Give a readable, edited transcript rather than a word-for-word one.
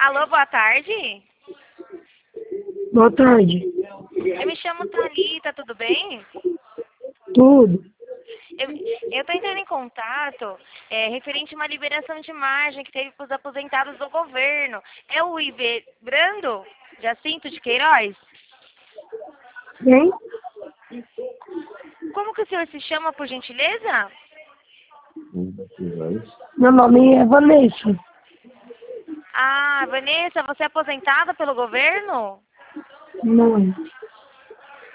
Alô, boa tarde. Boa tarde. Eu me chamo Thalita, tudo bem? Tudo. Eu estou entrando em contato referente a uma liberação de margem que teve para os aposentados do governo. É o IV Brando, Jacinto de Queiroz? Quem? Como que o senhor se chama, por gentileza? Meu nome é Vanessa. Ah, Vanessa, você é aposentada pelo governo? Não.